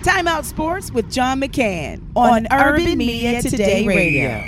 Timeout Sports with John McCann on Urban Media Today Radio.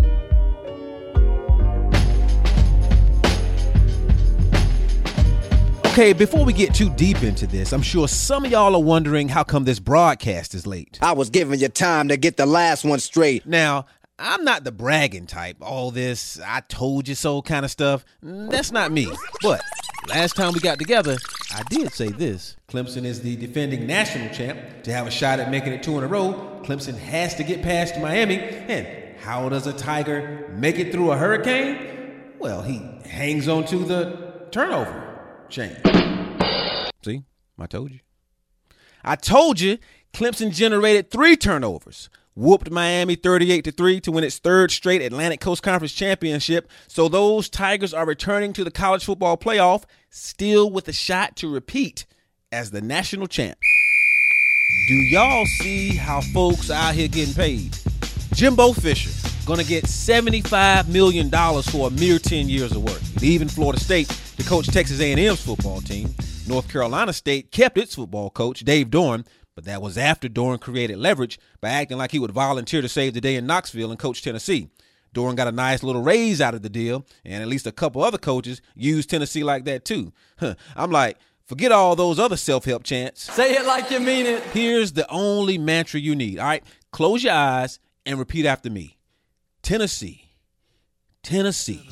Okay, before we get too deep into this, I'm sure some of y'all are wondering how come this broadcast is late. I was giving you time to get the last one straight. Now, I'm not the bragging type, all this I told you so kind of stuff. That's not me. But last time we got together, I did say this. Clemson is the defending national champ. To have a shot at making it 2 in a row, Clemson has to get past Miami. And how does a Tiger make it through a hurricane? Well, he hangs on to the turnover chain. See, I told you. I told you Clemson generated 3 turnovers. Whooped Miami 38-3 to win its 3rd straight Atlantic Coast Conference championship. So those Tigers are returning to the college football playoff, still with a shot to repeat as the national champ. Do y'all see how folks out here getting paid? Jimbo Fisher gonna get $75 million for a mere 10 years of work. Leaving Florida State to coach Texas A&M's football team. North Carolina State kept its football coach, Dave Doeren, but that was after Doeren created leverage by acting like he would volunteer to save the day in Knoxville and coach Tennessee. Doeren got a nice little raise out of the deal, and at least a couple other coaches used Tennessee like that too. I'm like, forget all those other self-help chants. Say it like you mean it. Here's the only mantra you need, all right? Close your eyes and repeat after me. Tennessee, Tennessee,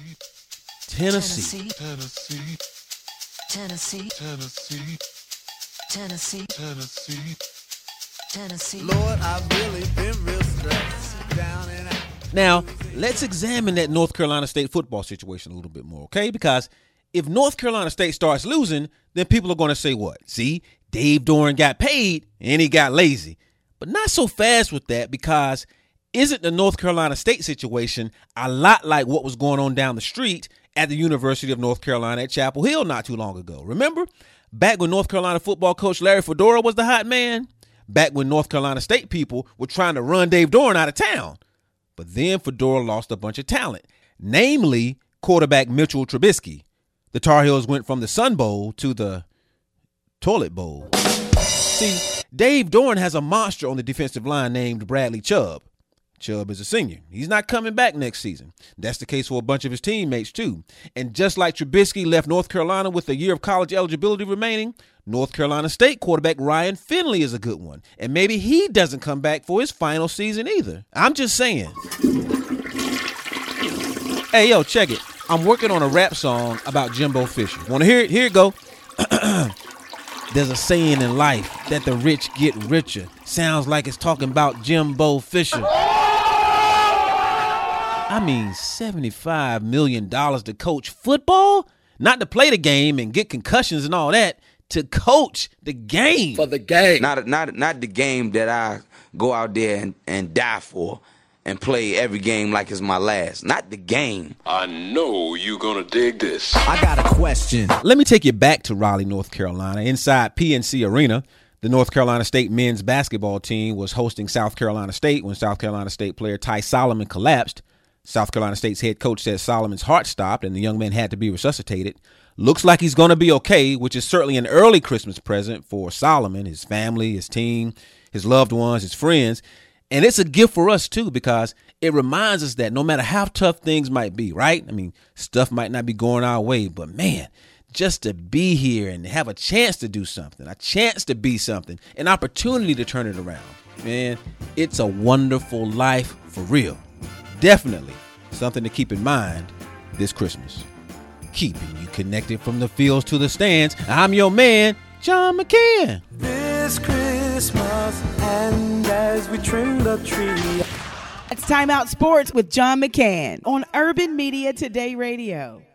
Tennessee, Tennessee, Tennessee, Tennessee, Tennessee, Tennessee, Tennessee. Lord, I've really been real stressed down and out. Now, let's examine that North Carolina State football situation a little bit more, okay? Because if North Carolina State starts losing, then people are going to say what? See, Dave Doeren got paid and he got lazy. But not so fast with that, because isn't the North Carolina State situation a lot like what was going on down the street at the University of North Carolina at Chapel Hill not too long ago? Remember? Back when North Carolina football coach Larry Fedora was the hot man? Back when North Carolina State people were trying to run Dave Doeren out of town? But then Fedora lost a bunch of talent, namely quarterback Mitchell Trubisky. The Tar Heels went from the Sun Bowl to the Toilet Bowl. See, Dave Doeren has a monster on the defensive line named Bradley Chubb. Chubb is a senior. He's not coming back next season. That's the case for a bunch of his teammates, too. And just like Trubisky left North Carolina with a year of college eligibility remaining, North Carolina State quarterback Ryan Finley is a good one. And maybe he doesn't come back for his final season either. I'm just saying. Hey, yo, check it. I'm working on a rap song about Jimbo Fisher. Want to hear it? Here it go. There's a saying in life that the rich get richer. Sounds like it's talking about Jimbo Fisher. I mean, $75 million to coach football? Not to play the game and get concussions and all that. To coach the game. For the game. Not the game that I go out there and die for and play every game like it's my last. Not the game. I know you're gonna dig this. I got a question. Let me take you back to Raleigh, North Carolina. Inside PNC Arena, the North Carolina State men's basketball team was hosting South Carolina State when South Carolina State player Ty Solomon collapsed. South Carolina State's head coach said Solomon's heart stopped and the young man had to be resuscitated. Looks like he's going to be okay, which is certainly an early Christmas present for Solomon, his family, his team, his loved ones, his friends. And it's a gift for us, too, because it reminds us that no matter how tough things might be, right? I mean, stuff might not be going our way, but man, just to be here and have a chance to do something, a chance to be something, an opportunity to turn it around, man, it's a wonderful life for real. Definitely something to keep in mind this Christmas. Keeping you connected from the fields to the stands. I'm your man, John McCann. This Christmas, and as we trim the tree. It's Timeout Sports with John McCann on Urban Media Today Radio.